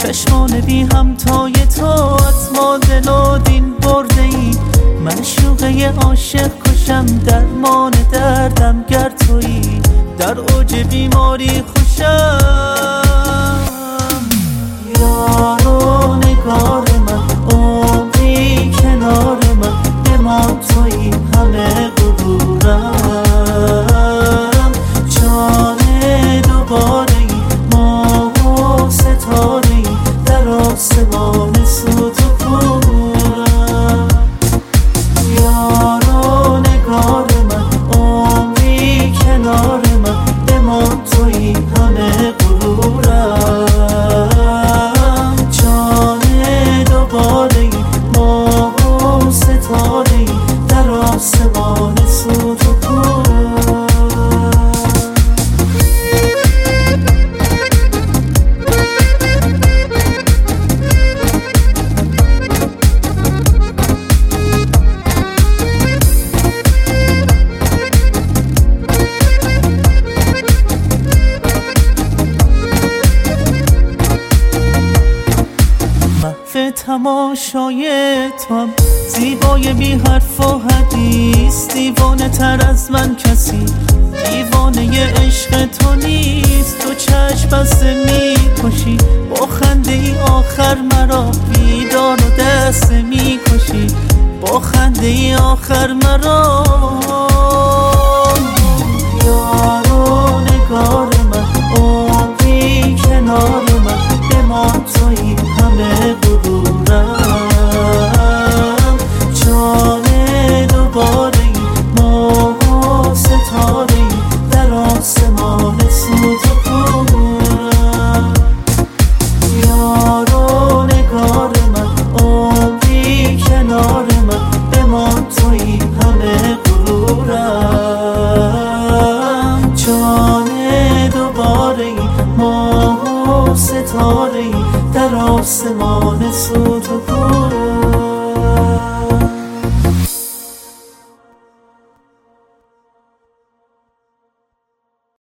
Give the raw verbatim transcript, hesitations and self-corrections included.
چشمان بی همتای تو از ما دل و دین برده ای. معشوقه عاشق کشم درمان دردم گر تویی. در اوج بیماری خوشم یار و نگار من، عمری کنار من بمان تویی همه غرورم. جان دوباره ای ماه و ستاره ای در آسمان سود و کورم. یار و نگار من، عمری کنار من بمان تویی همه غرورم. جان دوباره ای ماه و ستاره ای در آسمان سود و کورم. تماشای تو هم زیبای بی حرف و حدیث. دیوانه تر از من کسی دیوانه عشق تو نیست. تو چشم بسته می کشی با خنده ای آخر مرا بیدار و دست می کشی با خنده ای آخر مرا. یار و نگار من، عمری کنار من بمان تویی همه غرورم. جان دوباره ای ماه و ستاره ای در آسمان سود و کورم. یار و نگار من، عمری کنار من بمان تویی همه غرورم. جان دوباره ای ماه و ستاره ای در آسمان سود و